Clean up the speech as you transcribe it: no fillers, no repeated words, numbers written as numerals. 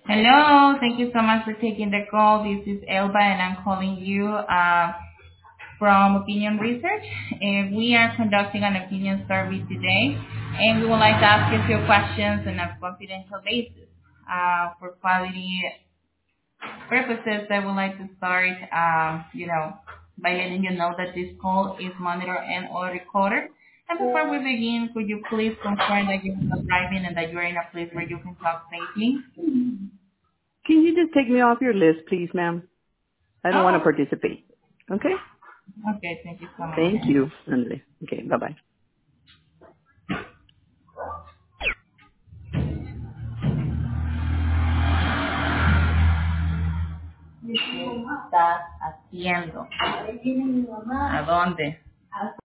Hello, thank you so much for taking the call. This is Elba and I'm calling you from Opinion Research. We are conducting an opinion survey today and we would like to ask you a few questions on a confidential basis. For quality purposes, I would like to start, by letting you know that this call is monitored and or recorded. And before we begin, could you please confirm that you're not driving and that you're in a place where you can talk safely? Can you just take me off your list, please, ma'am? I don't want to Oh, participate. Okay? okay. Thank you so much. Thank you, Andre. Okay, bye-bye. ¿Qué estás haciendo? ¿A dónde?